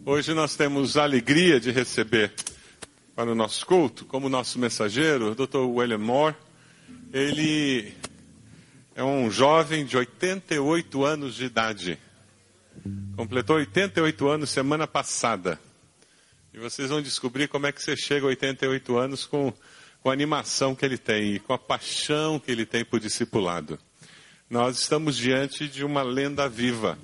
Hoje nós temos a alegria de receber para o nosso culto, como nosso mensageiro, o Dr. William Moore. Ele é um jovem de 88 anos de idade. Completou 88 anos semana passada. E vocês vão descobrir como é que você chega a 88 anos com a animação que ele tem e com a paixão que ele tem por discipulado. Nós estamos diante de uma lenda viva.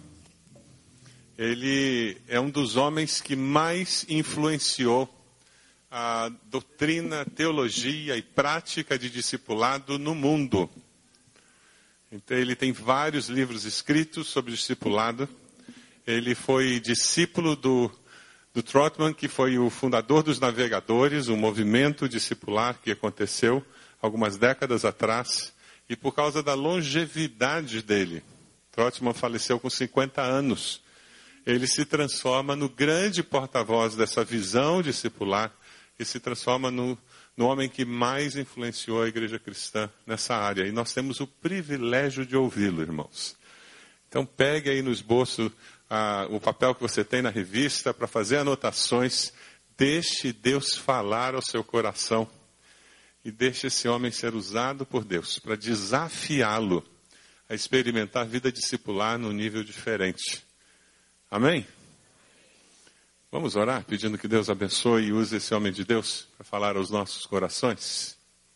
Ele é um dos homens que mais influenciou a doutrina, teologia e prática de discipulado no mundo. Então, ele tem vários livros escritos sobre discipulado. Ele foi discípulo do Trotman, que foi o fundador dos navegadores, um movimento discipular que aconteceu algumas décadas atrás. E por causa da longevidade dele, Trotman faleceu com 50 anos. Ele se transforma no grande porta-voz dessa visão discipular e se transforma no homem que mais influenciou a igreja cristã nessa área. E nós temos o privilégio de ouvi-lo, irmãos. Então pegue aí no esboço o papel que você tem na revista para fazer anotações. Deixe Deus falar ao seu coração e deixe esse homem ser usado por Deus para desafiá-lo a experimentar vida discipular num nível diferente. Amém? Vamos orar pedindo que Deus abençoe e use esse homem de Deus para falar aos nossos corações.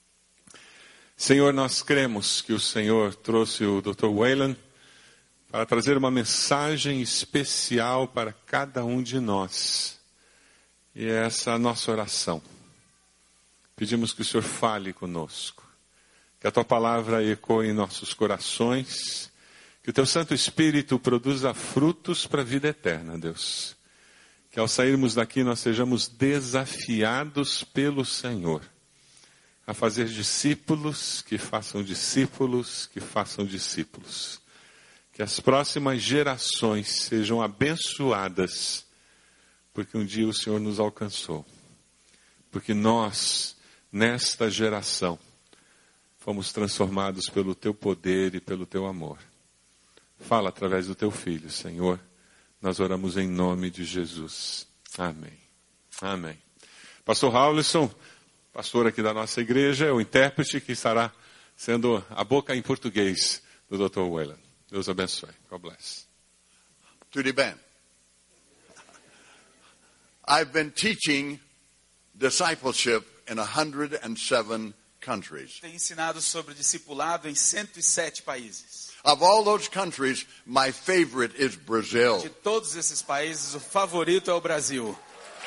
Senhor, nós cremos que o Senhor trouxe o Dr. Wayland para trazer uma mensagem especial para cada um de nós. E essa é a nossa oração. Pedimos que o Senhor fale conosco, que a Tua palavra ecoe em nossos corações, que o Teu Santo Espírito produza frutos para a vida eterna, Deus. Que ao sairmos daqui nós sejamos desafiados pelo Senhor a fazer discípulos, que façam discípulos, que façam discípulos. Que as próximas gerações sejam abençoadas, porque um dia o Senhor nos alcançou. Porque nós, nesta geração, fomos transformados pelo Teu poder e pelo Teu amor. Fala através do Teu Filho, Senhor. Nós oramos em nome de Jesus. Amém. Amém. Pastor Raulison, pastor aqui da nossa igreja, é o intérprete que estará sendo a boca em português do Dr. Wayland. Deus abençoe. God bless. Tudo bem. I've been teaching discipleship in 107 countries. Tem ensinado sobre discipulado em 107 países. Of all those countries, my favorite is Brazil. De todos esses países, o favorito é o Brasil.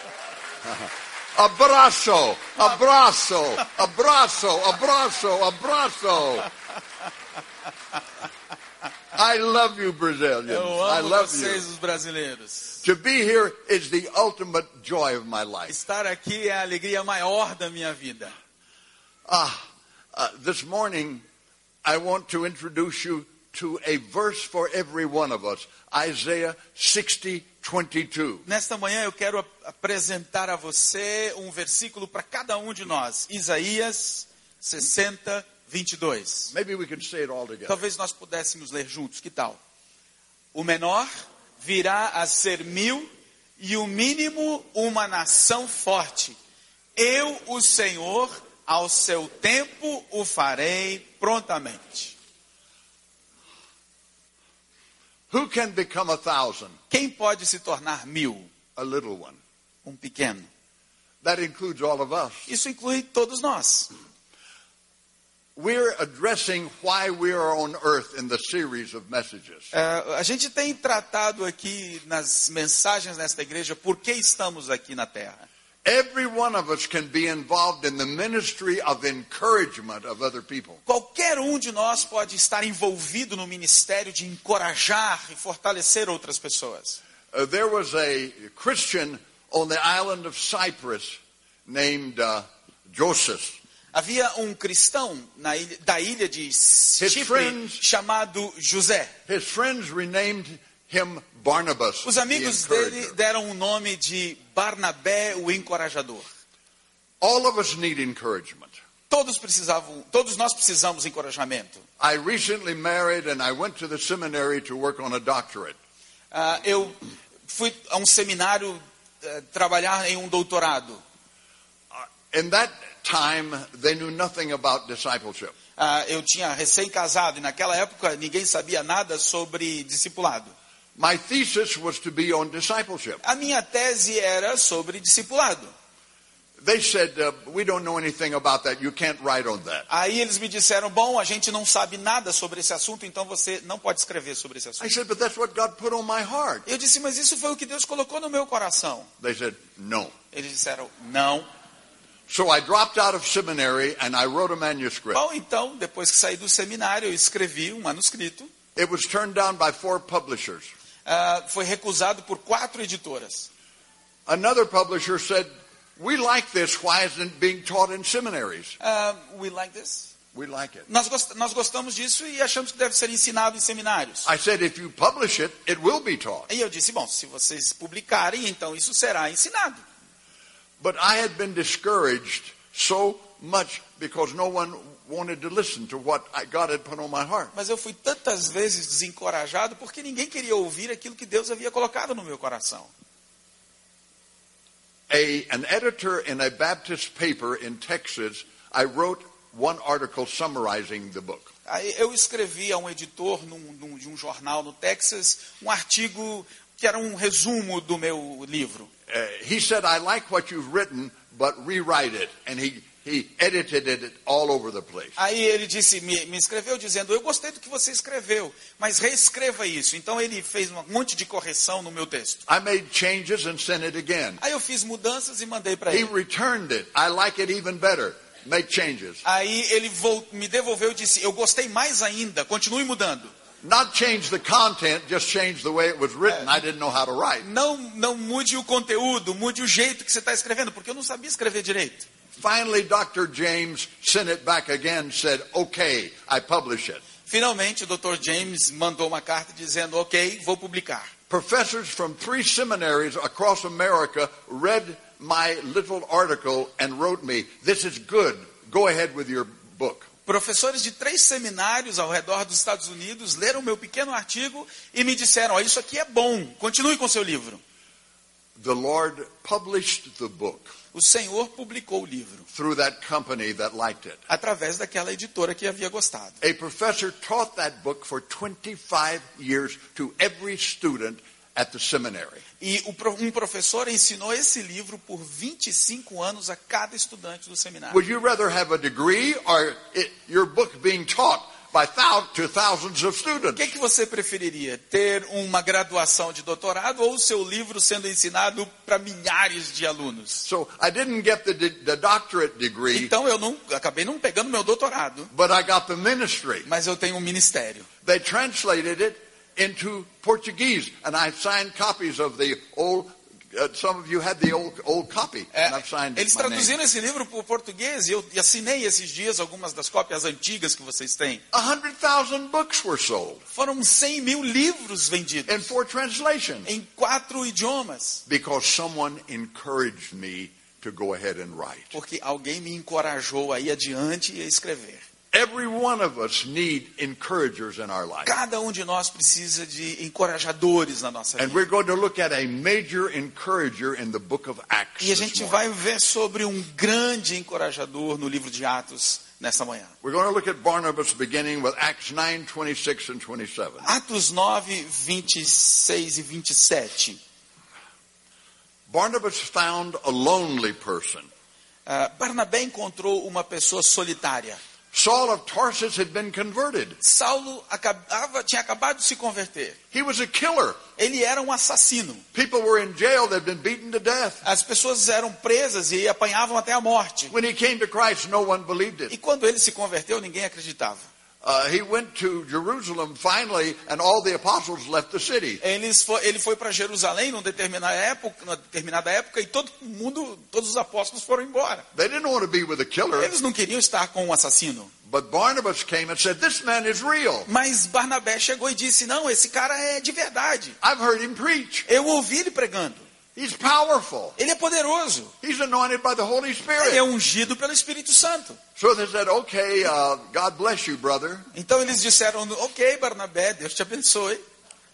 Abraço, abraço, abraço, abraço, abraço. I love you, Brazilians. Eu I amo love vocês, you. os brasileiros. To be here is the ultimate joy of my life. Estar aqui é a alegria maior da minha vida. This morning, I want to introduce you to a verse for every one of us. Isaiah 60:22. Nesta manhã eu quero apresentar a você um versículo para cada um de nós. Isaías 60:22. Maybe we can say it all together. Talvez nós pudéssemos ler juntos, que tal? O menor virá a ser 1000 e o mínimo uma nação forte. Eu, o Senhor, ao seu tempo o farei prontamente. Who can become 1,000? Quem pode se tornar 1000? A little one. Um pequeno. That includes all of us. Isso inclui todos nós. We're addressing why we are on earth in the series of messages. A gente tem tratado aqui nas mensagens nesta igreja por que estamos aqui na Terra. Every one of us can be involved in the ministry of encouragement of other people. Qualquer um de nós pode estar envolvido no ministério de encorajar e fortalecer outras pessoas. There was a Christian on the island of Cyprus named Joseph. Havia um cristão da ilha de Chipre chamado José. His friends renamed him Barnabas. Os amigos dele deram o nome de Barnabé, o encorajador. All of us need encouragement. Todos nós precisamos de encorajamento. I recently married and I went to the seminary to work on a doctorate. Eu fui a um seminário trabalhar em um doutorado. In that time, they knew nothing about discipleship. Eu tinha recém-casado e naquela época ninguém sabia nada sobre discipulado. My thesis was to be on discipleship. A minha tese era sobre discipulado. They said, we don't know anything about that. You can't write on that. Aí eles me disseram, bom, a gente não sabe nada sobre esse assunto, então você não pode escrever sobre esse I assunto. said, but that's what God put on my heart. Eu disse, mas isso foi o que Deus colocou no meu coração. They said, no. Eles disseram, não. So I dropped out of seminary and I wrote a manuscript. Bom, então, depois que saí do seminário, eu escrevi um manuscrito. It was turned down by 4 publishers. Foi recusado por 4 editoras. Another publisher said, we like this. Why isn't it being taught in seminaries? We like this. We like it. Nós gostamos disso e achamos que deve ser ensinado em seminários. I said, if you publish it, it will be taught. E eu disse, bom, se vocês publicarem, então isso será ensinado. But I had been discouraged so much because no one wanted to listen to what God had put on my heart. Mas eu fui tantas vezes desencorajado porque ninguém queria ouvir aquilo que Deus havia colocado no meu coração. An editor in a Baptist paper in Texas, I wrote one article summarizing the book. Aí eu escrevi a um editor de um jornal no Texas um artigo que era um resumo do meu livro. He said, I like what you've written, but rewrite it. And he edited it all over the place. Aí ele disse, me escreveu dizendo, eu gostei do que você escreveu, mas reescreva isso. Então ele fez um monte de correção no meu texto. I made changes and sent it again. Aí eu fiz mudanças e mandei para He ele. returned it. I like it even better. Make changes. Aí ele me devolveu e disse, eu gostei mais ainda, continue mudando. Not change the content, just change the way it was written. I didn't know how to write. Não mude o conteúdo, mude o jeito que você está escrevendo, porque eu não sabia escrever direito. Finally, Dr. James sent it back again, said, okay, I publish it. Finalmente, o Dr. James mandou uma carta dizendo, ok, vou publicar. Professors from 3 seminaries across America read my little article and wrote me, this is good, go ahead with your book. Professores de 3 seminários ao redor dos Estados Unidos leram meu pequeno artigo e me disseram, isso aqui é bom, continue com seu livro. The Lord published the book O Senhor publicou o livro through that company that liked it. através daquela editora que havia gostado. A professor taught that book for 25 years to every student at the seminary. E um professor ensinou esse livro por 25 anos a cada estudante do seminário. Would you rather have a degree or your book being taught by thousands of O students? que você preferiria? Ter uma graduação de doutorado ou o seu livro sendo ensinado para milhares de alunos? So I didn't get the doctorate degree, Então eu acabei não pegando meu doutorado, but I got the ministry. mas eu tenho um ministério. They translated it into Portuguese, and I signed copies of the old. Some of you had the old copy, and I've signed Eles my name. traduziram esse livro para o português e eu assinei esses dias algumas das cópias antigas que vocês têm. 100,000 books were sold Foram 100 mil livros vendidos in 4 translations em 4 idiomas, because someone encouraged me to go ahead and write. porque alguém me encorajou a ir adiante e a escrever. Every one of us need encouragers in our life. Cada um de nós precisa de encorajadores na nossa And vida. we're going to look at a major encourager in the book of Acts E a this gente morning. vai ver sobre um grande encorajador no livro de Atos nesta manhã. We're going to look at Barnabas beginning with Acts 9:26 and 27. Atos 9, 26 e 27. Barnabas found a lonely person. Barnabé encontrou uma pessoa solitária. Saul of Tarsus had been converted. Saulo tinha acabado de se converter. He was a killer. Ele era um assassino. People were in jail, they'd been beaten to death. As pessoas eram presas e apanhavam até a morte. When he came to Christ, no one believed E it. quando ele se converteu, ninguém acreditava. He went to Jerusalem finally, and all the apostles left the city. Ele foi para Jerusalém numa determinada época e todos os apóstolos foram embora. They didn't want to be with a killer, Eles não queriam estar com um assassino. but Barnabas came and said, "This man is real. Mas Barnabé chegou e disse, não, esse cara é de verdade. I've heard him preach. Eu ouvi ele pregando. He's powerful. Ele é poderoso. He's anointed by the Holy Ele Spirit." é ungido pelo Espírito Santo. So they said, "Okay, God bless you, brother." Então eles disseram, ok, Barnabé, Deus te abençoe.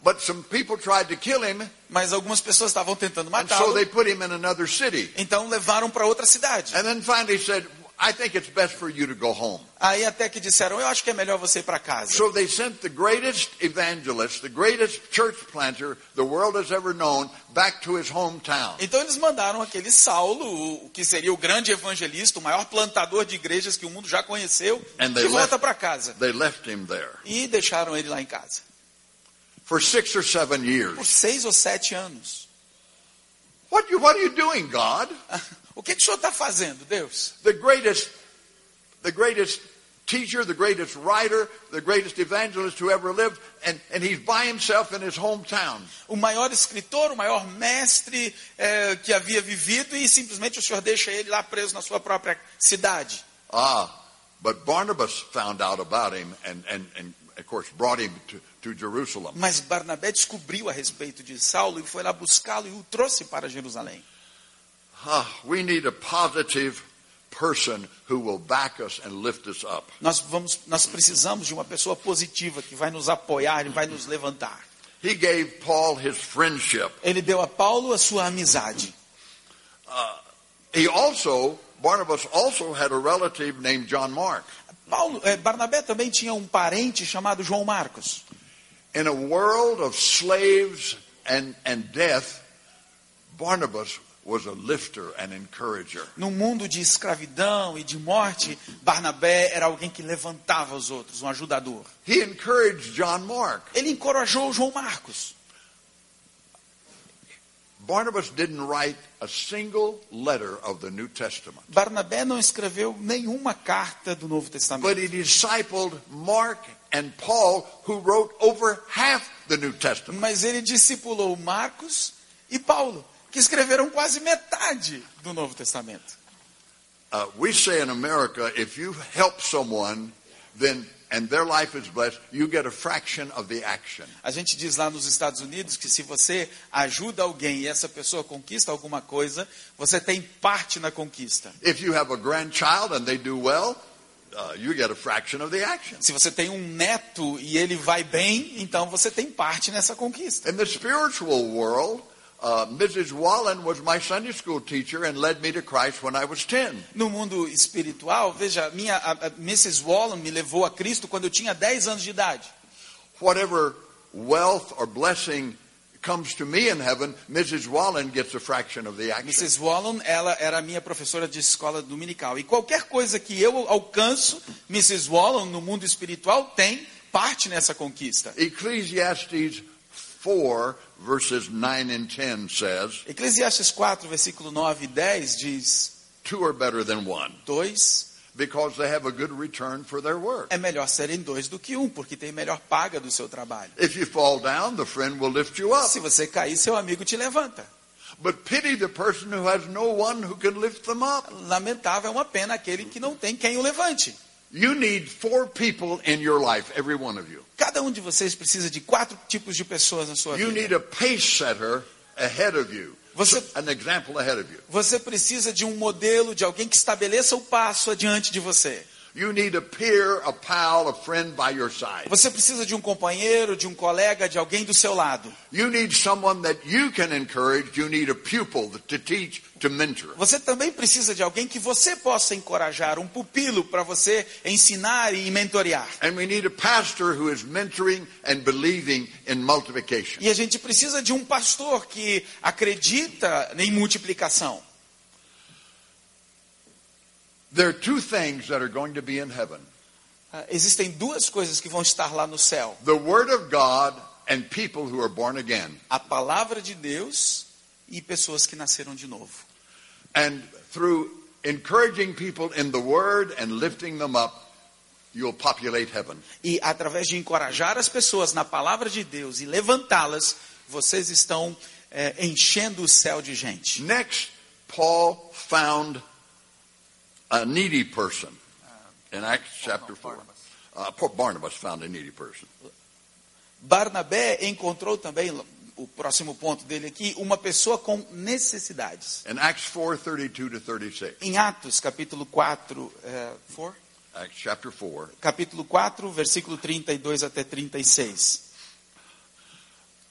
But some people tried to kill him, Mas algumas pessoas estavam tentando and so matá-lo, they put him in another city. então levaram para outra cidade. And then finally said, I think it's best for you to go home. Aí até que disseram, eu acho que é melhor você ir para casa. So they sent the greatest evangelist, the greatest church planter the world has ever known, back to his hometown. Então eles mandaram aquele Saulo, o que seria o grande evangelista, o maior plantador de igrejas que o mundo já conheceu, And de volta para casa. They left him there. E deixaram ele lá em casa. For 6 or 7 Por years. 6 ou 7 anos. What are you doing, God? O que o senhor está fazendo, Deus? The greatest teacher, the greatest writer, the greatest evangelist who ever lived, and he's by himself in his hometown. O maior escritor, o maior mestre que havia vivido, e simplesmente o senhor deixa ele lá preso na sua própria cidade. But Barnabas found out about him and of course brought him to Jerusalem. Mas Barnabé descobriu a respeito de Saulo e foi lá buscá-lo e o trouxe para Jerusalém. We need a positive person who will back us and lift us up. Nós precisamos de uma pessoa positiva que vai nos apoiar e vai nos levantar. He gave Paul his friendship. Ele deu a Paulo a sua amizade. Barnabas also had a relative named John Mark. Barnabé também tinha um parente chamado João Marcos. In a world of slaves and death, Barnabas was a lifter and encourager. No mundo de escravidão e de morte, Barnabé era alguém que levantava os outros, um ajudador. He encouraged John Mark. Ele encorajou João Marcos. Barnabas didn't write a single letter of the New Testament. Barnabé não escreveu nenhuma carta do Novo Testamento. But he discipled Mark and Paul, who wrote over half the New Testament. Mas ele discipulou Marcos e Paulo, que escreveram quase metade do Novo Testamento. We say in America, if you help someone, and their life is blessed, you get a fraction of the action. A gente diz lá nos Estados Unidos que se você ajuda alguém e essa pessoa conquista alguma coisa, você tem parte na conquista. If you have a grandchild and they do well, you get a fraction of the action. Se você tem um neto e ele vai bem, então você tem parte nessa conquista. In the spiritual world, Mrs. Wallen was my Sunday school teacher and led me to Christ when I was 10. No mundo espiritual, veja, a Mrs. Wallen me levou a Cristo quando eu tinha 10 anos de idade. Whatever wealth or blessing comes to me in heaven, Mrs. Wallen gets a fraction of the action. Mrs. Wallen, ela era minha professora de escola dominical. E qualquer coisa que eu alcanço, Mrs. Wallen, no mundo espiritual, tem parte nessa conquista. Ecclesiastes 4, verses 9 and 10 says, Eclesiastes 4, versículo 9 e 10 diz, 2 are better than one, 2 because they have a good return for their work. é melhor serem 2 do que 1, porque tem melhor paga do seu trabalho. If you fall down, the friend will lift you up. Se você cair, seu amigo te levanta. But pity the person who has no one who can lift them up. Lamentável, é uma pena aquele que não tem quem o levante. You need 4 people in your life, every one of you. Cada um de vocês precisa de 4 tipos de pessoas na sua You vida. need a pace setter ahead of you. Você- An example ahead of you. Você precisa de um modelo, de alguém que estabeleça o passo adiante de você. You need a peer, a pal, a friend by your side. Você precisa de um companheiro, de um colega, de alguém do seu lado. You need someone that you can encourage. You need a pupil to teach, to mentor. Você também precisa de alguém que você possa encorajar, um pupilo para você ensinar e mentorear. And we need a pastor who is mentoring and believing in multiplication. E a gente precisa de um pastor que acredita em multiplicação. There are 2 things that are going to be in heaven. Existem 2 coisas que vão estar lá no céu. The Word of God and people who are born again. A palavra de Deus e pessoas que nasceram de novo. And through encouraging people in the Word and lifting them up, you'll populate heaven. E através de encorajar as pessoas na palavra de Deus e levantá-las, vocês estão enchendo o céu de gente. Next, Paul found a needy person. In Acts chapter 4. Barnabas found a needy person. Barnabé encontrou também, o próximo ponto dele aqui, uma pessoa com necessidades. In Acts 4:32 to 36. Em Atos, capítulo 4, Acts chapter 4. capítulo 4, versículo 32 até 36.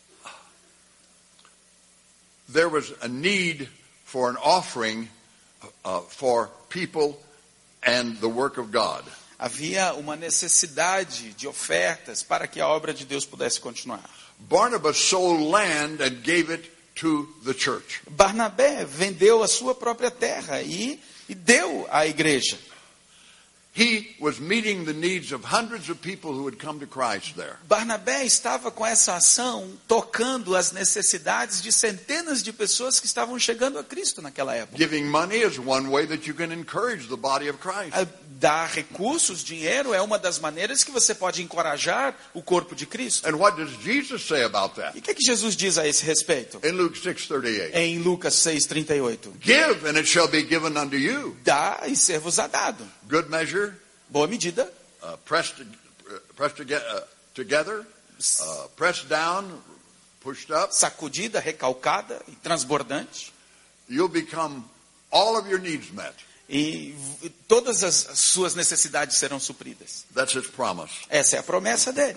there was a need for an offering for people and the work of God. Havia uma necessidade de ofertas para que a obra de Deus pudesse continuar. Barnabas sold land and gave it to the church. Barnabé vendeu a sua própria terra e deu à igreja. He was meeting the needs of hundreds of people who had come to Christ there. Barnabé estava com essa ação tocando as necessidades de centenas de pessoas que estavam chegando a Cristo naquela época. Giving money is one way that you can encourage the body of Christ. Dar recursos, dinheiro, é uma das maneiras que você pode encorajar o corpo de Cristo. And what does Jesus say about that? E o que Jesus diz a esse respeito? In Luke 6:38. Em Lucas 6:38. Give and it shall be given unto you. Dá e ser-vos-á dado. Good measure, Boa medida. Pressed together, pressed down, pushed up. Sacudida, recalcada e transbordante. You'll become all of your needs met. E todas as suas necessidades serão supridas. That's his promise. Essa é a promessa dele.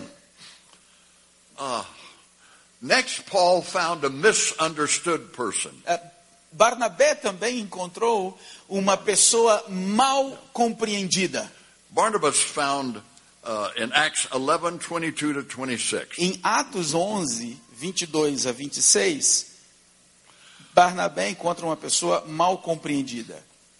Next, Paul found a misunderstood person. Barnabé também encontrou uma pessoa mal compreendida. Barnabas found in Acts 11:22 to 26. Em Atos 11, 22 a 26, Barnabé encontra uma pessoa mal compreendida.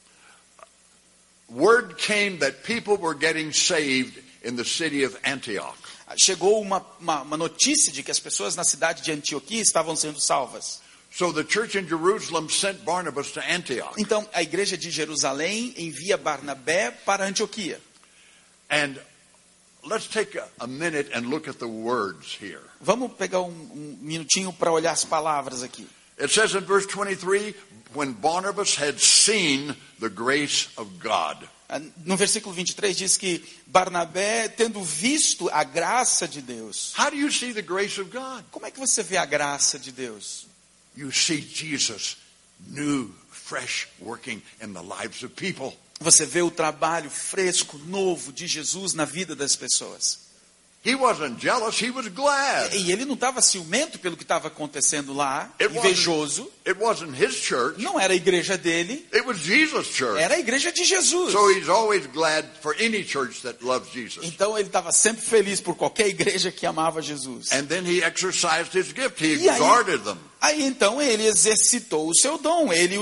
Word came that people were getting saved in the city of Antioch. Chegou uma notícia de que as pessoas na cidade de Antioquia estavam sendo salvas. So the church in Jerusalem sent Barnabas to Antioch. Então a igreja de Jerusalém envia Barnabé para Antioquia. And let's take a minute and look at the words here. Vamos pegar um minutinho para olhar as palavras aqui. It says in verse 23, when Barnabas had seen the grace of God. No versículo 23 diz que Barnabé, tendo visto a graça de Deus. How do you see the grace of God? Como é que você vê a graça de Deus? You see Jesus new, fresh, working in the lives of people. Você vê o trabalho fresco, novo de Jesus na vida das pessoas. He wasn't jealous, he was glad. E ele não estava ciumento pelo que estava acontecendo lá, It invejoso. wasn't his church. Não era a igreja dele, It was Jesus' church. era a igreja de Jesus. So he's always glad for any church that loves Jesus. Então ele estava sempre feliz por qualquer igreja que amava Jesus. And then he exercised his gift. He E aí- exhorted them. Aí então ele exercitou o seu dom, ele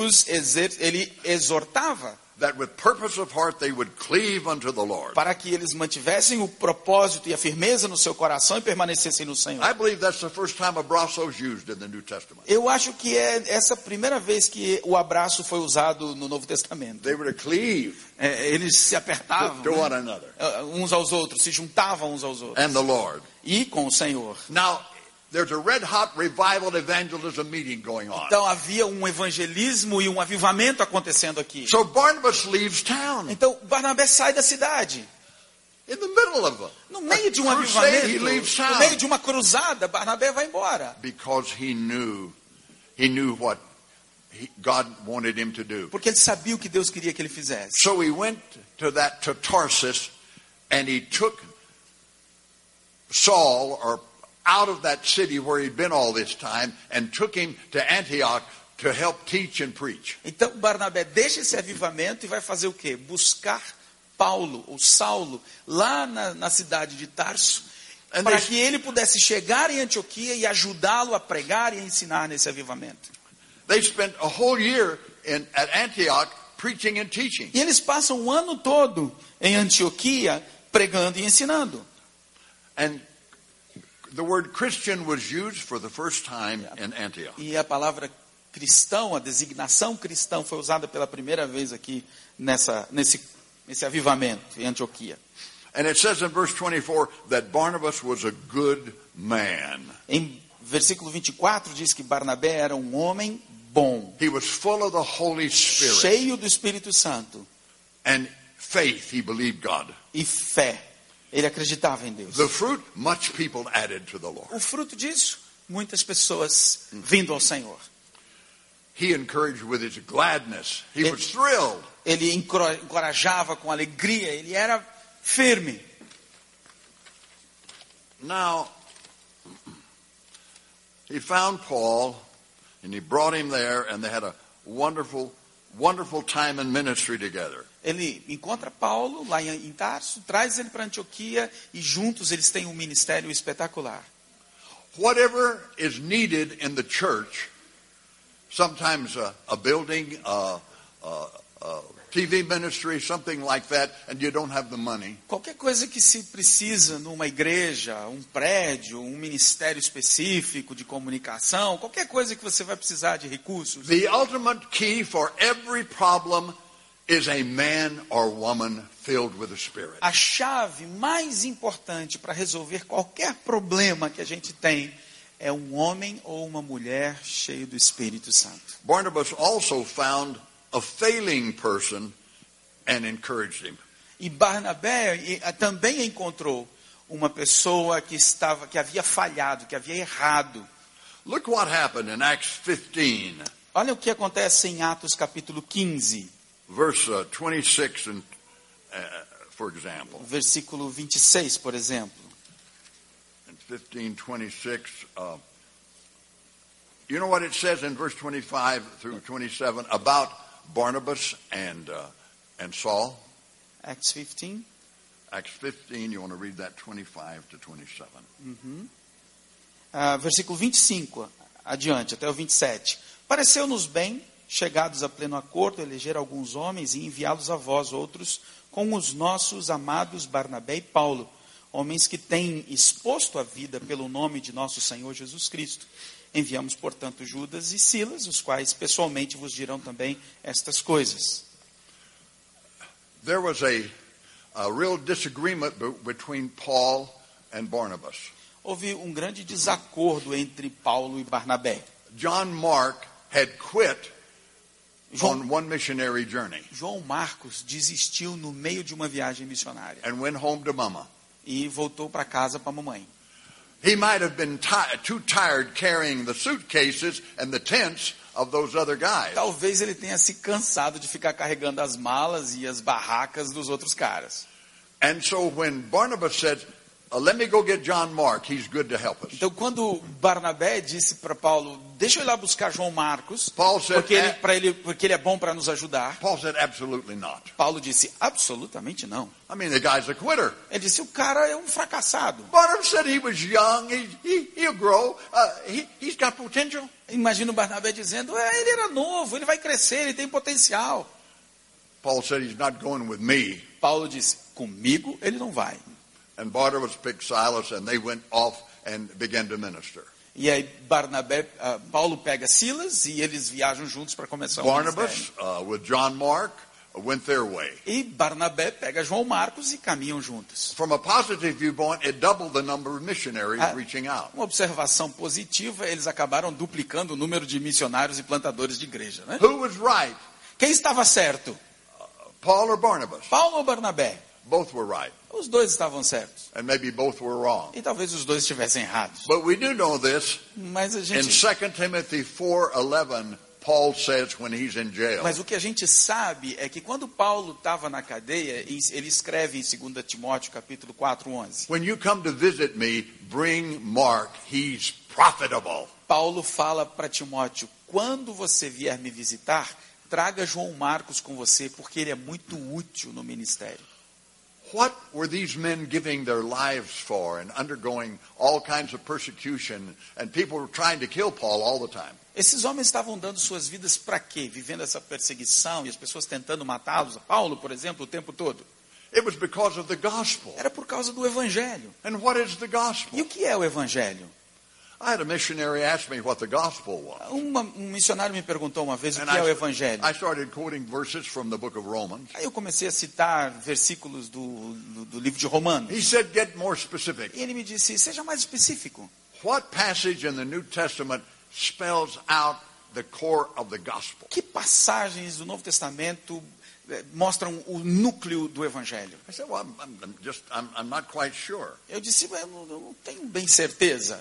exortava That with purpose of heart they would cleave unto the Lord. para que eles mantivessem o propósito e a firmeza no seu coração e permanecessem no Senhor. I believe that's the first time abraço is used in the New Testament. Eu acho que é essa primeira vez que o abraço foi usado no Novo Testamento. They were to cleave Eles se apertavam, to né? one another Uns aos outros, se juntavam uns aos outros. and the Lord. E com o Senhor. Now, there's a red hot revival evangelism meeting going on. Então havia um evangelismo e um avivamento acontecendo aqui. So Barnabas leaves town Então Barnabé sai da cidade. in the middle of No meio de um a crusade. He avivamento, leaves no meio town de uma cruzada, Barnabé vai embora. because he knew what God wanted him to do. Porque ele sabia o que Deus queria que ele fizesse. So he went to Tarsus and he took Saul out of that city where he'd been all this time and took him to Antioch to help teach and preach. Então Barnabé deixa esse avivamento e vai fazer o quê? Buscar Paulo, ou Saulo, lá na cidade de Tarso, para que ele pudesse chegar em Antioquia e ajudá-lo a pregar e a ensinar nesse avivamento. They spent a whole year at Antioch preaching and teaching. E eles passam o ano todo em Antioquia pregando e ensinando. And the word Christian was used for the first time in Antioch. E a palavra cristão, a designação cristão foi usada pela primeira vez aqui nesse avivamento em Antioquia. And it says in verse 24 that Barnabas was a good man. Em versículo 24 diz que Barnabé era um homem bom, He was full of the Holy Spirit cheio do Espírito Santo and faith. He believed God. e fé. Ele acreditava em Deus. The fruit, much people added to the Lord. O fruto disso, muitas pessoas vindo ao Senhor. He encouraged with his gladness. He was thrilled. Ele encorajava com alegria, ele era firme. Now, he found Paul And he brought him there, and they had a wonderful, wonderful time in ministry together. Ele encontra Paulo lá em Tarso, traz ele para Antioquia e juntos eles têm um ministério espetacular. Whatever is needed in the church, sometimes a building, a TV ministry, something like that, and you don't have the money. Qualquer coisa que se precisa numa igreja, um prédio, um ministério específico de comunicação, qualquer coisa que você vai precisar de recursos. The ultimate key for every problem is a man or woman filled with the Spirit. A chave mais importante para resolver qualquer problema que a gente tem é um homem ou uma mulher cheio do Espírito Santo. Barnabas also found a failing person and encouraged him. E Barnabé também encontrou uma pessoa que havia falhado, que havia errado. Look what happened in Acts 15, Olha o que acontece em Atos capítulo 15, verse 26, for example. versículo 26, por exemplo. In 15:26, you know what it says in verse 25 through 27 about Barnabas and Saul? Acts 15. Acts 15, you want to read that 25 to 27. Versículo 25, adiante, até o 27. Pareceu-nos bem, chegados a pleno acordo, eleger alguns homens e enviá-los a vós outros, com os nossos amados Barnabé e Paulo, homens que têm exposto a vida pelo nome de nosso Senhor Jesus Cristo. Enviamos, portanto, Judas e Silas, os quais pessoalmente vos dirão também estas coisas. There was a real disagreement between Paul and Barnabas. Houve um grande desacordo entre Paulo e Barnabé. John Mark had quit João, on one missionary journey João Marcos desistiu no meio de uma viagem missionária and went home to Mama. e voltou para casa para a mamãe. He might have been too tired carrying the suitcases and the tents of those other guys. Talvez ele tenha se cansado de ficar carregando as malas e as barracas dos outros caras. And so when Barnabas said, let me go get John Mark, he's good to help us. Então, quando Barnabé disse para Paulo, deixa eu ir lá buscar João Marcos, Paul said, porque ele é bom para nos ajudar, Paul said, absolutely not. Paulo disse, absolutamente não. I mean, the guy's a quitter. Ele disse, o cara é um fracassado. Barnabas said he was young, he'll grow, he's got potential. Imagina o Barnabé dizendo, ele era novo, ele vai crescer, ele tem potencial. Paul said, he's not going with me. Paulo disse, comigo ele não vai. And Barnabas picked Silas and they went off and began to minister. E aí Paulo pega Silas e eles viajam juntos para começar o Barnabas, ministério. with John Mark, went their way. E Barnabé pega João Marcos e caminham juntos. From a positive viewpoint, it doubled the number of missionaries reaching out. Uma observação positiva, eles acabaram duplicando o número de missionários e plantadores de igreja, né? Who was right, Quem estava certo? Paul or Barnabas? Paulo ou Barnabé? Both were right, Os dois estavam certos. and maybe both were wrong. E talvez os dois estivessem errados. But we do know this. Mas In 2 gente, Timothy 4:11, Paul says when he's in jail, mas o que a gente sabe é que quando Paulo estava na cadeia, ele escreve em 2 Timóteo capítulo 4:11. when you come to visit me, bring Mark, he's profitable. Paulo fala para Timóteo, quando você vier me visitar, traga João Marcos com você, porque ele é muito útil no ministério. What were these men giving their lives for and undergoing all kinds of persecution, and people were trying to kill Paul all the time? Esses homens estavam dando suas vidas para quê? Vivendo essa perseguição e as pessoas tentando matá-los. Paulo, por exemplo, o tempo todo. It was because of the gospel. Era por causa do evangelho. And what is the E gospel? o que é o evangelho? I had a missionary ask me what the gospel was. Um missionário me perguntou uma vez o And que é o evangelho. I started quoting verses from the book of Romans. Aí eu comecei a citar versículos do livro de Romanos. He said, get more specific. E ele me disse, seja mais específico. What passage in the New Testament spells out the core of the gospel? Que passagens do Novo Testamento mostram o núcleo do evangelho? I said, well, I'm not quite sure. Eu disse, eu não tenho bem certeza.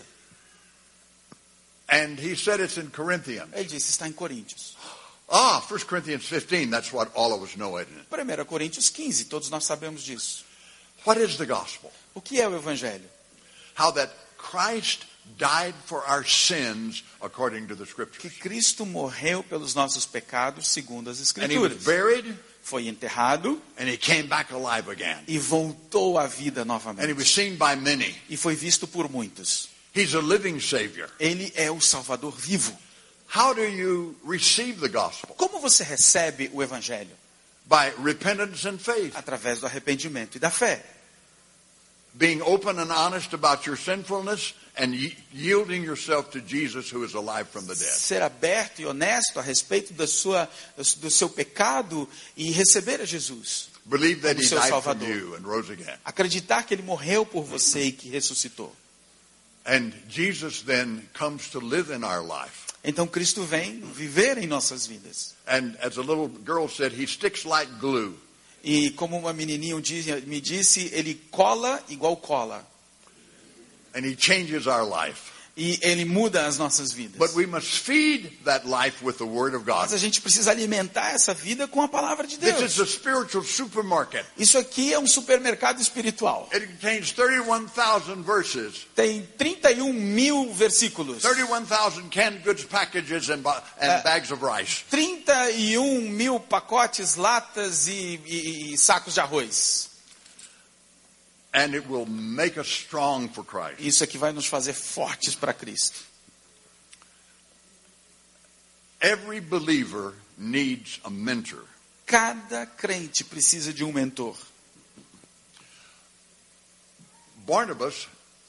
And he said it's in Corinthians. Ele disse, está em Coríntios. 1 Corinthians 15, that's what all of us know, isn't it? 1 Coríntios 15, todos nós sabemos disso. What is the gospel? O que é o evangelho? How that Christ died for our sins according to the Que Scriptures. Cristo morreu pelos nossos pecados segundo as And he was Escrituras. buried, Foi enterrado and he came back alive again. e voltou à vida And he novamente. was seen by many. E foi visto por muitos. He's a living Savior. Ele é o Salvador vivo. How do you receive the gospel? Como você recebe o Evangelho? By repentance and faith. Através do arrependimento e da fé. Being open and honest about your sinfulness and yielding yourself to Jesus who is alive from the dead. Ser aberto e honesto a respeito do seu pecado e receber a Jesus. Believe that Como he seu died for Salvador. you and rose again. Acreditar que ele morreu por você e que ressuscitou. And Jesus then comes to live in our life. Então Cristo vem viver em nossas vidas. And as a little girl said, he sticks like glue. E como uma menininha me disse, ele cola igual cola. And he changes our life. E ele muda as nossas vidas. But we must feed that life with the Word of God. Mas a gente precisa alimentar essa vida com a palavra de This Deus. is a spiritual supermarket. Isso aqui é um supermercado espiritual. It contains 31,000 verses, Tem 31 mil versículos. 31,000 canned goods packages and bags of rice. 31 mil pacotes, latas e sacos de arroz. And it will make us strong for Christ. Isso aqui vai nos fazer fortes para Cristo. Every believer needs a mentor. Cada crente precisa de um mentor. Barnabas,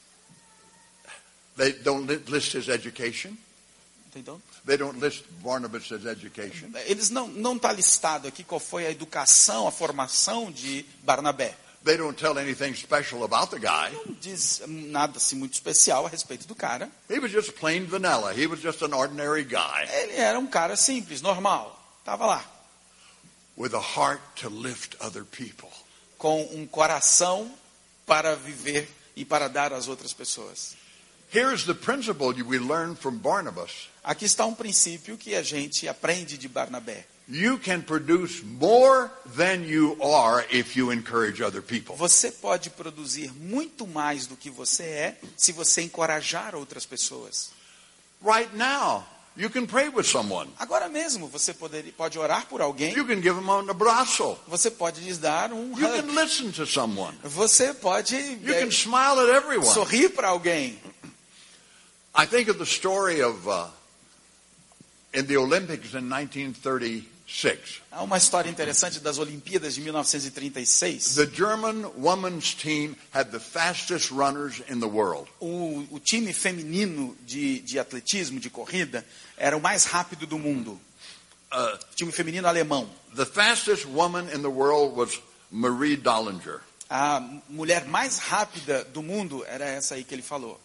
they don't list his education. Entendeu? They don't list Barnabas' education. Eles não tá listado aqui qual foi a educação, a formação de Barnabé. They don't tell anything special about the guy. Não diz nada assim muito especial a respeito do cara. He was just plain vanilla. He was just an ordinary guy Ele era um cara simples, normal. Tava lá, with a heart to lift other people. com um coração para viver e para dar às outras pessoas. Here's the principle we learn from Barnabas. Aqui está um princípio que a gente aprende de Barnabé. You can produce more than you are if you encourage other people. Você pode produzir muito mais do que você é se você encorajar outras pessoas. Right now, you can pray with someone. Agora mesmo, você pode orar por alguém. You can give them an abraço. Você pode lhes dar um You can hug. listen to someone. Você pode You can smile at everyone. sorrir para alguém. I think of the story of in the Olympics in 1936. Há uma história interessante das Olimpíadas de 1936. The German women's team had the fastest runners in the world. O time feminino de atletismo, de corrida, era o mais rápido do mundo. O time feminino alemão. The fastest woman in the world was Marie Dollinger. A mulher mais rápida do mundo era essa aí que ele falou.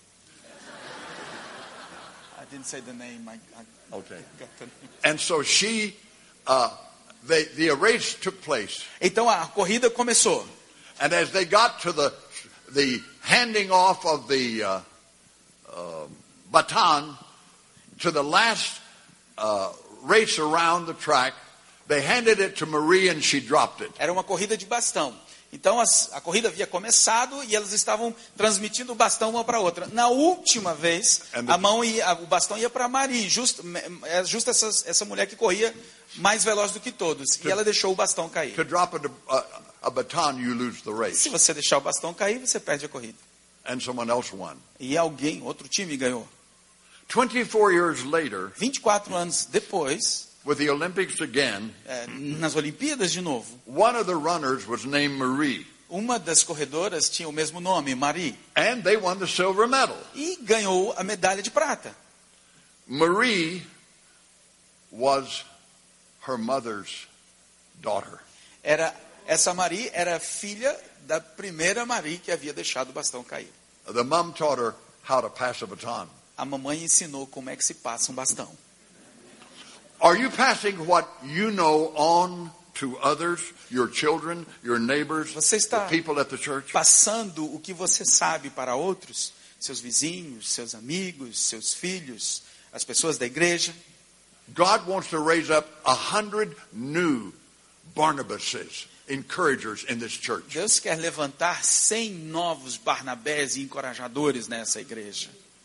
I didn't say the name. Okay. got the name. And so she, the race took place. Então a corrida começou. And as they got to the handing off of the baton to the last race around the track, they handed it to Marie and she dropped it. Era uma corrida de bastão. Então a corrida havia começado e elas estavam transmitindo o bastão uma para a outra. Na última vez, o bastão ia para Marie, justo essa mulher que corria mais veloz do que todos. E ela deixou o bastão cair. To drop a baton, you lose the race. Se você deixar o bastão cair, você perde a corrida. And someone else won. E outro time ganhou. 24 years later, 24 anos depois, with the Olympics again, nas Olimpíadas de novo, one of the runners was named Marie. uma das corredoras tinha o mesmo nome, Marie, And they won the silver medal. e ganhou a medalha de prata. Marie was her mother's daughter. Essa Marie era filha da primeira Marie que havia deixado o bastão cair. The mom taught her how to pass a baton. A mamãe ensinou como é que se passa um bastão. Are you passing what you know on to others, your children, your neighbors, Você está the people at the church? passando o que você sabe para outros, seus vizinhos, seus amigos, seus filhos, as pessoas da igreja? God wants to raise up 100 new Barnabases, encouragers in this church. Deus quer levantar 100 novos Barnabés e encorajadores nessa igreja.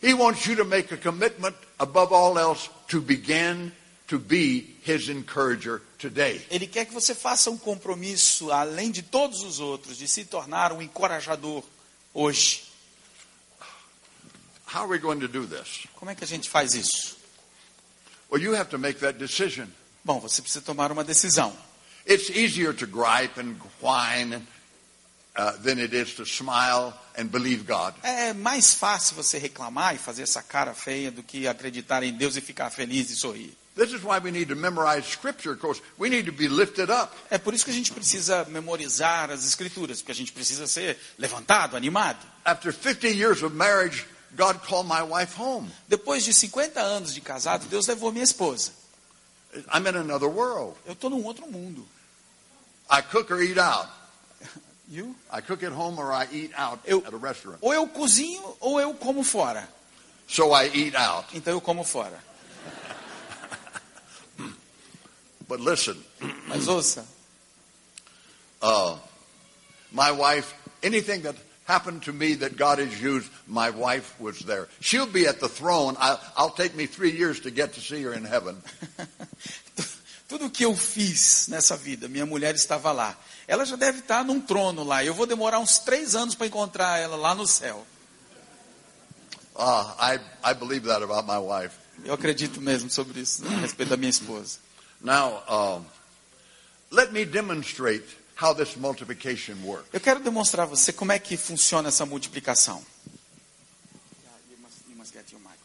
He wants you to make a commitment above all else to begin to be his encourager today. Ele quer que você faça um compromisso, além de todos os outros, de se tornar um encorajador hoje. How are we going to do this? Como é que a gente faz isso? Well, you have to make that decision. Bom, você precisa tomar uma decisão. It's easier to gripe and whine than it is to smile and believe God. É mais fácil você reclamar e fazer essa cara feia do que acreditar em Deus e ficar feliz e sorrir. This is why we need to memorize Scripture, because we need to be lifted up. É por isso que a gente precisa memorizar as Escrituras, porque a gente precisa ser levantado, animado. After 50 years of marriage, God called my wife home. Depois de 50 anos de casado, Deus levou minha esposa. I'm in another world. Eu estou num outro mundo. I cook or eat out. You? I cook at home or I eat out at a restaurant. Ou eu cozinho ou eu como fora. So I eat out. Então eu como fora. But listen, Mas ouça, my wife, anything that happened to me that God has used, my wife was there. She'll be at the throne. I'll take me 3 years to get to see her in heaven. tudo que eu fiz nessa vida, minha mulher estava lá. Ela já deve estar num trono lá. Eu vou demorar uns 3 anos para encontrar ela lá no céu. I believe that about my wife. Eu acredito mesmo sobre isso, a respeito da minha esposa. Now, let me demonstrate how this multiplication works. Eu quero demonstrar a você como é que funciona essa multiplicação. You must get your mic.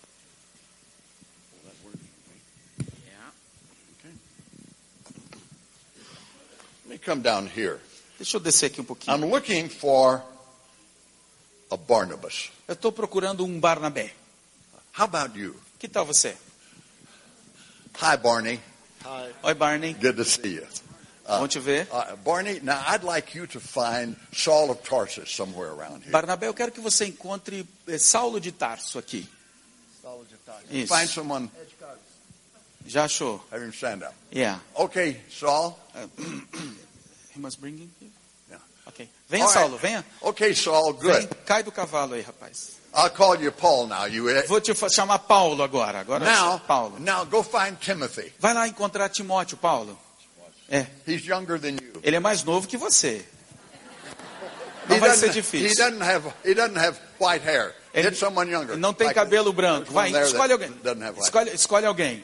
Let me come down here. Deixa eu descer aqui um pouquinho. I'm looking for a Barnabas. Eu estou procurando um Barnabé. How about you? Que tal você? Hi, Barney. Oi, Barney. Good to see you. Bom te ver. Barney, now I'd like you to find Saul of Tarsus somewhere around here. Barnabé, eu quero que você encontre Saulo de Tarso aqui. Isso. Find someone. Já achou? Have him stand up. Yeah. Okay, Saul. He must bring him here? Yeah. Ok. Venha, All right. Saulo, venha. Okay, Saul, Vem, good. cai do cavalo aí, rapaz. I'll call you Paul now. Vou te chamar Paulo agora. Agora Paulo. Now go find Timothy. Vai lá encontrar Timóteo, Paulo. É. He's younger than you. Ele é mais novo que você. Não vai ser He difícil. doesn't have white hair. Get someone younger. Não tem Like cabelo branco. Vai, there escolhe that alguém. doesn't have white. Escolhe alguém.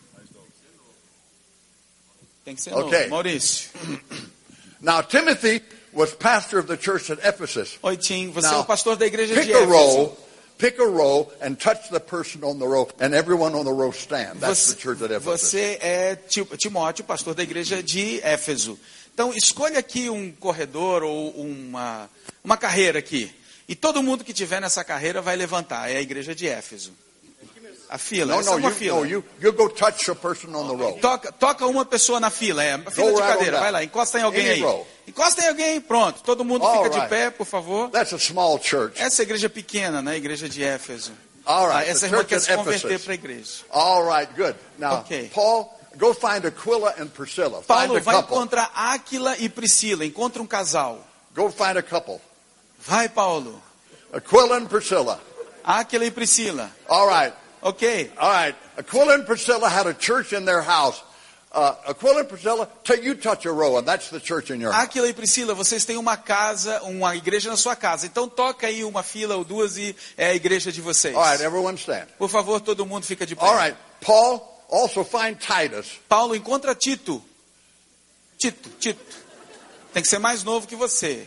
Tem que ser novo. Okay. Maurício. Now Timothy was pastor of the church at Ephesus. Oi, Tim. Você Now, é o pastor da igreja de pick a row and touch the person on the row, and everyone on the row stand. That's the church at Ephesus. Você é Timóteo, pastor da igreja de Éfeso. Então, escolha aqui um corredor ou uma carreira aqui. E todo mundo que tiver nessa carreira vai levantar. É a igreja de Éfeso. A fila, essa é uma fila. You go touch a person on the row. Toca uma pessoa na fila, a fila de cadeira. Vai lá, encosta em alguém aí. Encosta em alguém, pronto. Todo mundo fica de pé, por favor. That's a small church. Essa é a igreja pequena, né? A igreja de Éfeso. All right. Essa irmã quer se converter para a igreja. All right, good. Now, Paul, go find Aquila and Priscilla. Paulo, vai encontrar Áquila e Priscila. Encontra um casal. Go find a couple. Vai, Paulo. Aquila and Priscilla. Áquila e Priscila. All right. Ok. All right. Aquila and Priscilla had a church in their house. Aquila and Priscilla, you touch a row, and that's the church in your house. Áquila e Priscila, vocês têm uma casa, uma igreja na sua casa. Então toca aí uma fila ou duas e é a igreja de vocês. All right, everyone stand. Por favor, todo mundo fica de pé. All right. Paul, also find Titus. Paulo, encontra Tito. Tito. Tem que ser mais novo que você.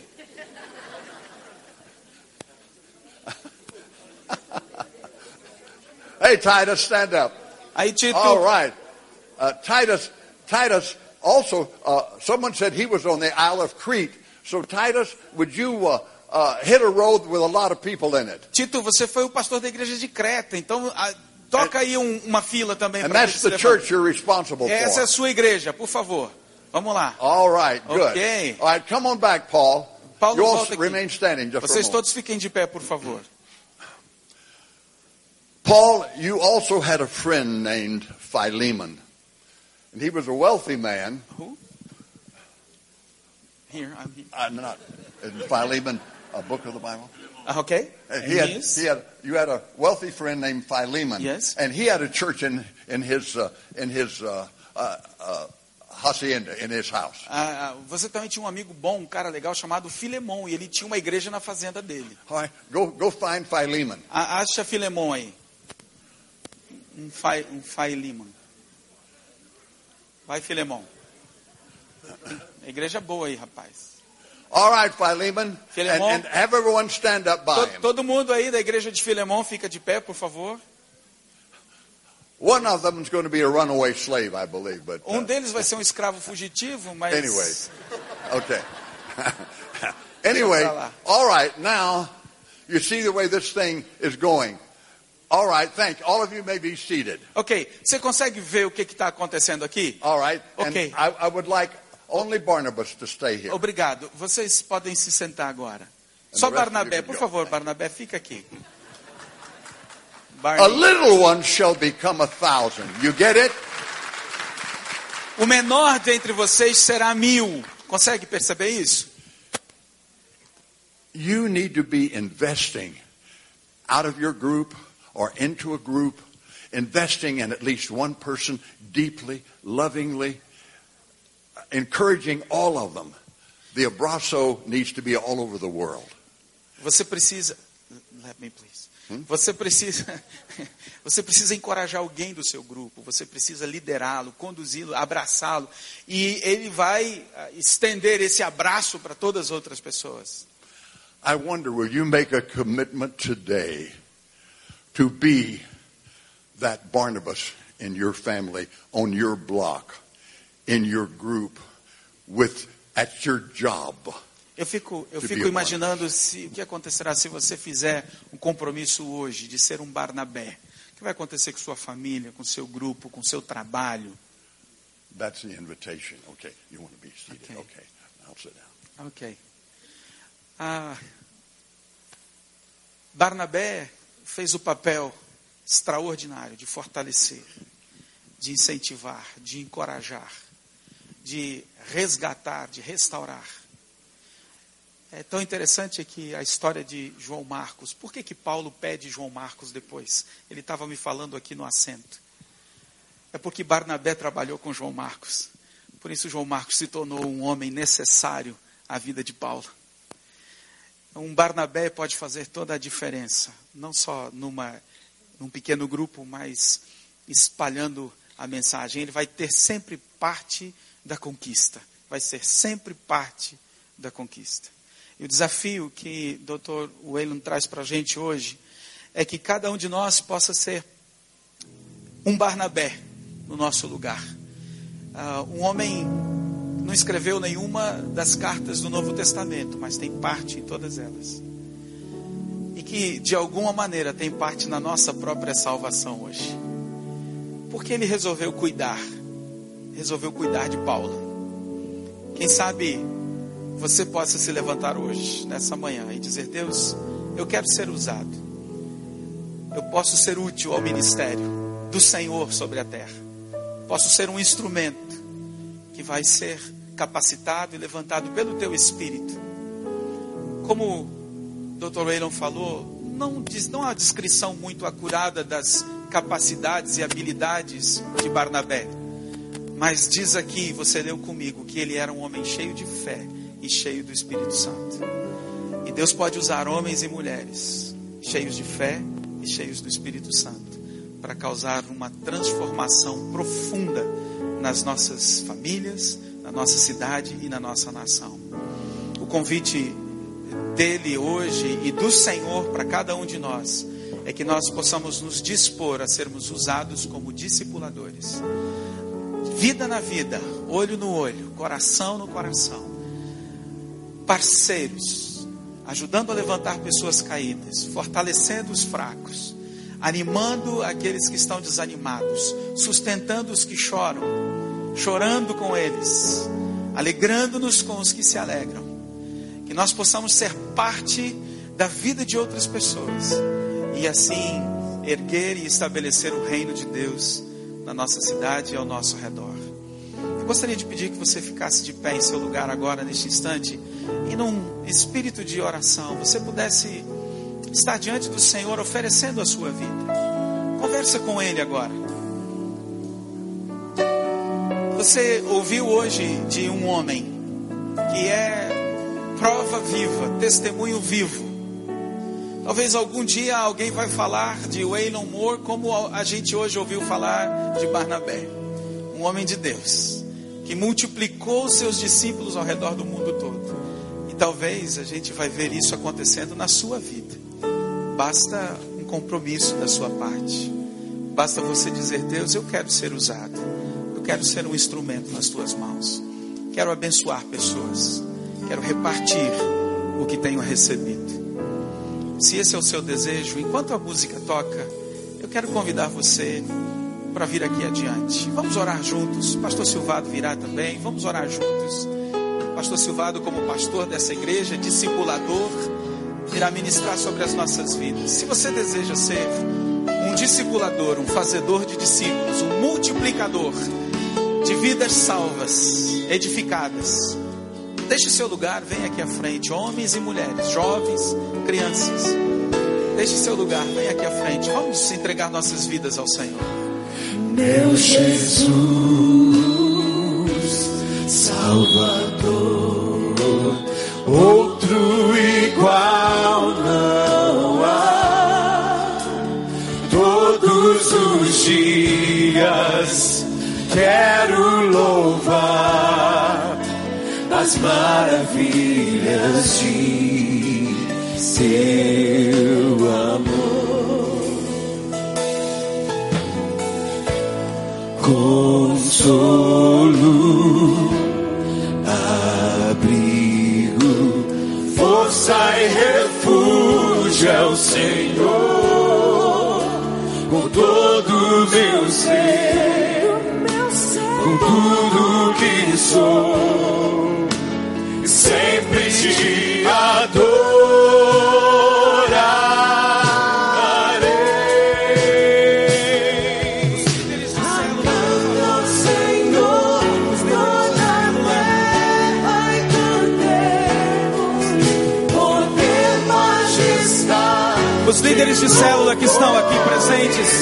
Hey, Titus, stand up. Aí, Tito. All right. Titus also, someone said he was on the Isle of Crete. So, Titus, would you hit a road with a lot of people in it? Tito, você foi o pastor da igreja de Creta. Então, toca aí uma fila também. And that's the church you're responsible for. Essa é a sua igreja, por favor. Vamos lá. All right, good. Okay. All right, come on back, Paul. Paulo, You all volta aqui. remain standing just for a Vocês moment. todos fiquem de pé, por favor. Paul, you also had a friend named Philemon. And he was a wealthy man. Who? Here, I'm here. Not Philemon. a book of the Bible? Okay? You had a wealthy friend named Philemon. Yes. And he had a church in his hacienda, in his house. Você também tinha um amigo bom, um cara legal chamado Filemon, e ele tinha uma igreja na fazenda dele. All right, go find Philemon. Acha Filemon aí. Um Philemon. Vai, Filemon. Igreja boa aí, rapaz. All right, Philemon. Filemon. And have everyone stand up by him. Todo mundo aí da igreja de Filemon fica de pé, por favor. One of them is going to be a runaway slave, I believe. But Deles vai ser um escravo fugitivo, mas... anyway, okay. Anyway, all right, now you see the way this thing is going. All right, thank you. All of you may be seated. Ok, você consegue ver o que está acontecendo aqui? All right. Okay. And I would like only Barnabas to stay here. Obrigado. Vocês podem se sentar agora. Só Barnabé, por favor, Barnabé, fica aqui. A little one shall become 1,000. You get it? O menor dentre vocês será 1.000. Consegue perceber isso? You need to be investing out of your group or into a group, investing in at least one person deeply, lovingly, encouraging all of them. The abrazo needs to be all over the world. Você precisa... Let me please. Você precisa encorajar alguém do seu grupo. Você precisa liderá-lo, conduzi-lo, abraçá-lo. E ele vai estender esse abraço para todas as outras pessoas. I wonder, will you make a commitment today to be that Barnabas in your family, on your block, in your group, at your job? Eu fico imaginando o que acontecerá se você fizer um compromisso hoje de ser um Barnabé. O que vai acontecer com sua família, com seu grupo, com seu trabalho? That's the invitation. Okay, you want to be seated. Okay, I'll sit down. Ok. Barnabé fez o papel extraordinário de fortalecer, de incentivar, de encorajar, de resgatar, de restaurar. É tão interessante aqui a história de João Marcos. Por que Paulo pede João Marcos depois? Ele estava me falando aqui no assento. É porque Barnabé trabalhou com João Marcos. Por isso João Marcos se tornou um homem necessário à vida de Paulo. Um Barnabé pode fazer toda a diferença. Não só num pequeno grupo, mas espalhando a mensagem. Ele vai ter sempre parte da conquista. Vai ser sempre parte da conquista. E o desafio que o Dr. Waylon traz para a gente hoje é que cada um de nós possa ser um Barnabé no nosso lugar. Um homem não escreveu nenhuma das cartas do Novo Testamento, mas tem parte em todas elas. E que, de alguma maneira, tem parte na nossa própria salvação hoje. Porque ele resolveu cuidar de Paulo. Quem sabe você possa se levantar hoje, nessa manhã, e dizer: Deus, eu quero ser usado. Eu posso ser útil ao ministério do Senhor sobre a terra. Posso ser um instrumento que vai ser capacitado e levantado pelo Teu Espírito. Como o Dr. Waylon falou, não há uma descrição muito acurada das capacidades e habilidades de Barnabé. Mas diz aqui, você leu comigo, que ele era um homem cheio de fé e cheio do Espírito Santo. E Deus pode usar homens e mulheres cheios de fé e cheios do Espírito Santo para causar uma transformação profunda nas nossas famílias, na nossa cidade e na nossa nação. O convite dele hoje e do Senhor para cada um de nós é que nós possamos nos dispor a sermos usados como discipuladores. Vida na vida, olho no olho, coração no coração. Parceiros, ajudando a levantar pessoas caídas, fortalecendo os fracos, animando aqueles que estão desanimados, sustentando os que choram, chorando com eles, alegrando-nos com os que se alegram. Que nós possamos ser parte da vida de outras pessoas e assim erguer e estabelecer o reino de Deus na nossa cidade e ao nosso redor. Gostaria de pedir que você ficasse de pé em seu lugar agora, neste instante, e num espírito de oração, você pudesse estar diante do Senhor oferecendo a sua vida. Conversa com Ele agora. Você ouviu hoje de um homem que é prova viva, testemunho vivo. Talvez algum dia alguém vai falar de Waylon Moore como a gente hoje ouviu falar de Barnabé. Um homem de Deus, que multiplicou seus discípulos ao redor do mundo todo. E talvez a gente vai ver isso acontecendo na sua vida. Basta um compromisso da sua parte. Basta você dizer: Deus, eu quero ser usado. Eu quero ser um instrumento nas tuas mãos. Quero abençoar pessoas. Quero repartir o que tenho recebido. Se esse é o seu desejo, enquanto a música toca, eu quero convidar você para vir aqui adiante. Vamos orar juntos. Pastor Silvado virá também. Vamos orar juntos. Pastor Silvado, como pastor dessa igreja, discipulador, irá ministrar sobre as nossas vidas. Se você deseja ser um discipulador, um fazedor de discípulos, um multiplicador de vidas salvas, edificadas, deixe seu lugar, venha aqui à frente. Homens e mulheres, jovens, crianças, deixe seu lugar, venha aqui à frente. Vamos entregar nossas vidas ao Senhor. Meu Jesus, Salvador, outro igual não há. Todos os dias quero louvar as maravilhas de seu amor. Consolo, abrigo, força e refúgio é o Senhor. Com todo o meu ser, com tudo que sou, sempre te adorarei. Os líderes de célula que estão aqui presentes,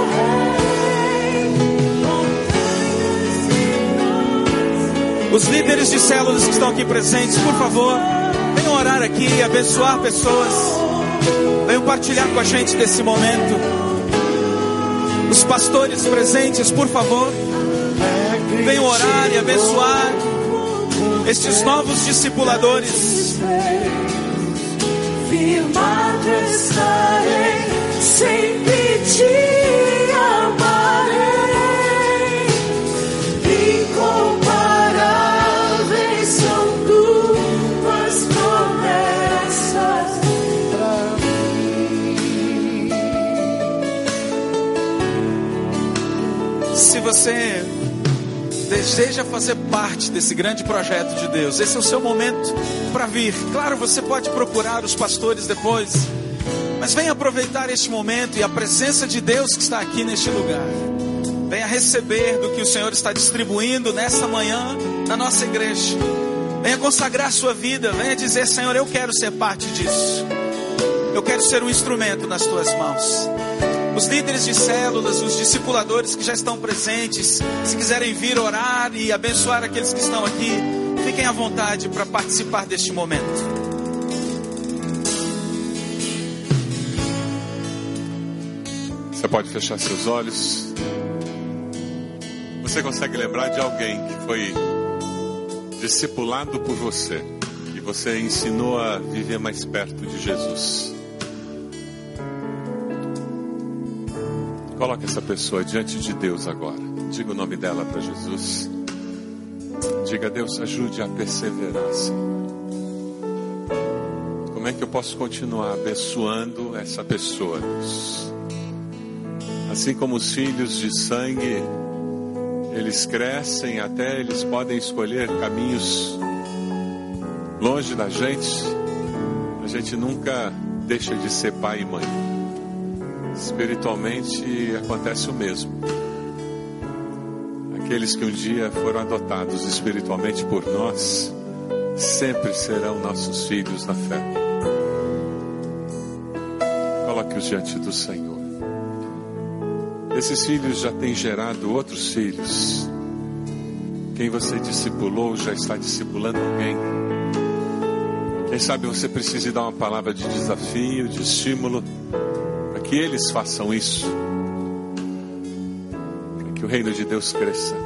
os líderes de células que estão aqui presentes, por favor, venham orar aqui e abençoar pessoas. Venham partilhar com a gente desse momento. Os pastores presentes, por favor, venham orar e abençoar estes novos discipuladores. Firmado estarei, sempre te amarei. Incomparáveis são tuas promessas pra mim. Se você deseja fazer parte desse grande projeto de Deus, esse é o seu momento para vir. Claro, você pode procurar os pastores depois, mas venha aproveitar este momento e a presença de Deus que está aqui neste lugar. Venha receber do que o Senhor está distribuindo nessa manhã na nossa igreja. Venha consagrar a sua vida, venha dizer: Senhor, eu quero ser parte disso. Eu quero ser um instrumento nas tuas mãos. Os líderes de células, os discipuladores que já estão presentes, se quiserem vir orar e abençoar aqueles que estão aqui, fiquem à vontade para participar deste momento. Você pode fechar seus olhos. Você consegue lembrar de alguém que foi discipulado por você, que você ensinou a viver mais perto de Jesus? Coloque essa pessoa diante de Deus agora. Diga o nome dela para Jesus. Diga: Deus, ajude a perseverar, Senhor. Como é que eu posso continuar abençoando essa pessoa, Deus? Assim como os filhos de sangue, eles crescem até eles podem escolher caminhos longe da gente, a gente nunca deixa de ser pai e mãe. Espiritualmente acontece o mesmo. Aqueles que um dia foram adotados espiritualmente por nós, sempre serão nossos filhos na fé. Coloque-os diante do Senhor. Esses filhos já têm gerado outros filhos. Quem você discipulou já está discipulando alguém. Quem sabe você precisa dar uma palavra de desafio, de estímulo, para que eles façam isso. Para que o reino de Deus cresça.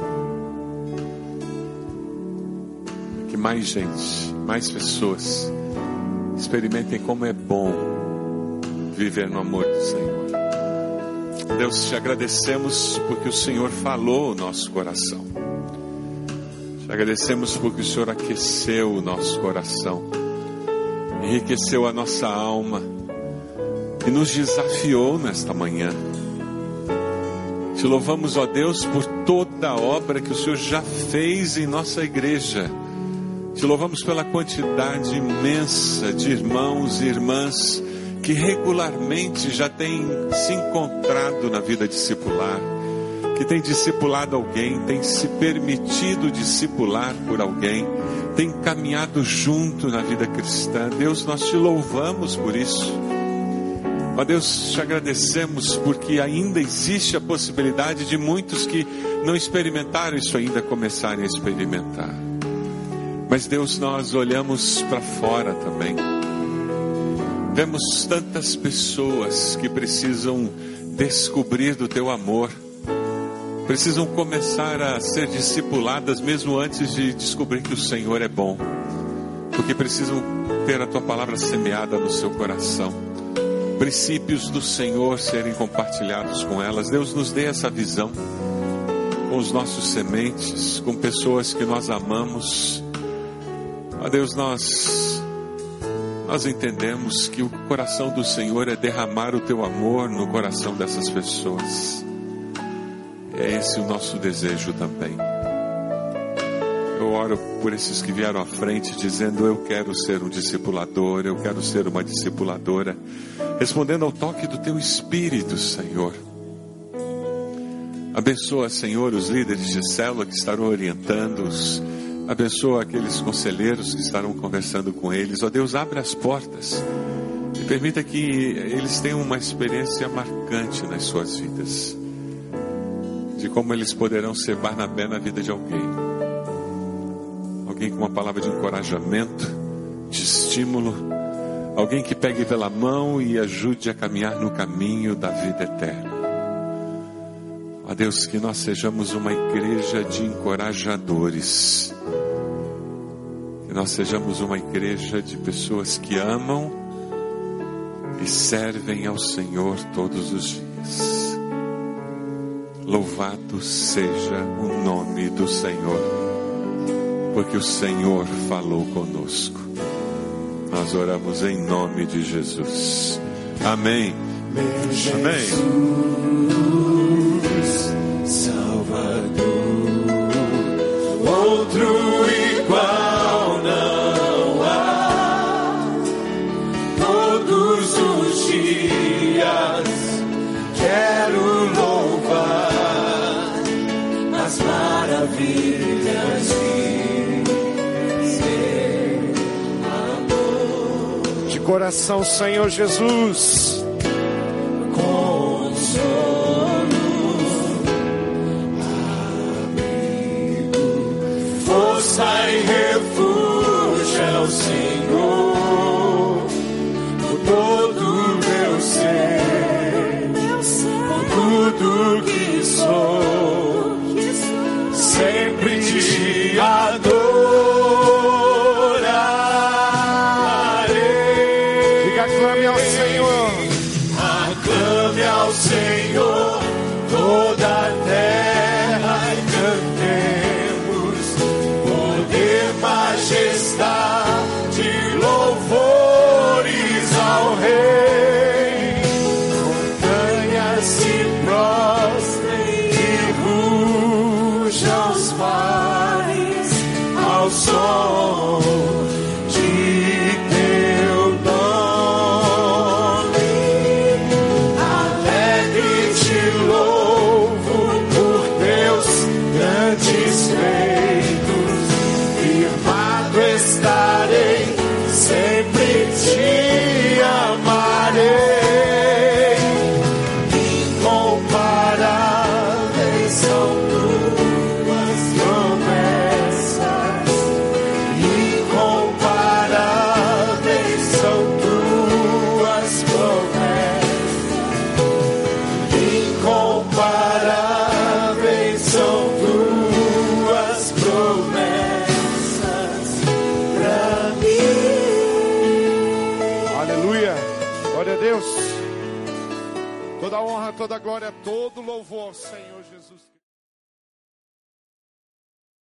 Para que mais gente, mais pessoas experimentem como é bom viver no amor do Senhor. Deus, te agradecemos porque o Senhor falou o nosso coração. Te agradecemos porque o Senhor aqueceu o nosso coração, enriqueceu a nossa alma e nos desafiou nesta manhã. Te louvamos, ó Deus, por toda a obra que o Senhor já fez em nossa igreja. Te louvamos pela quantidade imensa de irmãos e irmãs que regularmente já têm se encontrado na vida discipular, que tem discipulado alguém, tem se permitido discipular por alguém, tem caminhado junto na vida cristã. Deus, nós te louvamos por isso. Ó Deus, te agradecemos porque ainda existe a possibilidade de muitos que não experimentaram isso ainda começarem a experimentar. Mas Deus, nós olhamos para fora também. Vemos tantas pessoas que precisam descobrir do teu amor, precisam começar a ser discipuladas mesmo antes de descobrir que o Senhor é bom, porque precisam ter a tua palavra semeada no seu coração, princípios do Senhor serem compartilhados com elas. Deus, nos dê essa visão com os nossos sementes, com pessoas que nós amamos. Ó Deus, nós entendemos que o coração do Senhor é derramar o teu amor no coração dessas pessoas. É esse o nosso desejo também. Eu oro por esses que vieram à frente dizendo: eu quero ser um discipulador, eu quero ser uma discipuladora, respondendo ao toque do teu Espírito, Senhor. Abençoa, Senhor, os líderes de célula que estarão orientando-os. Abençoa aqueles conselheiros que estarão conversando com eles. Ó Deus, abre as portas e permita que eles tenham uma experiência marcante nas suas vidas, de como eles poderão ser Barnabé na vida de alguém. Alguém com uma palavra de encorajamento, de estímulo. Alguém que pegue pela mão e ajude a caminhar no caminho da vida eterna. Ó Deus, que nós sejamos uma igreja de encorajadores. Que nós sejamos uma igreja de pessoas que amam e servem ao Senhor todos os dias. Louvado seja o nome do Senhor, porque o Senhor falou conosco. Nós oramos em nome de Jesus. Amém. Amém. Salvador, outro igual não há. Todos os dias quero louvar as maravilhas de seu amor. De coração, Senhor Jesus. Força e refúgio é o Senhor, por todo meu ser, por tudo que sou, sempre te adorarei. Diga, aclame ao Senhor. Aclame ao Senhor toda a terra e cantemos. Majestade Deus. Toda honra, toda glória, todo louvor ao Senhor Jesus.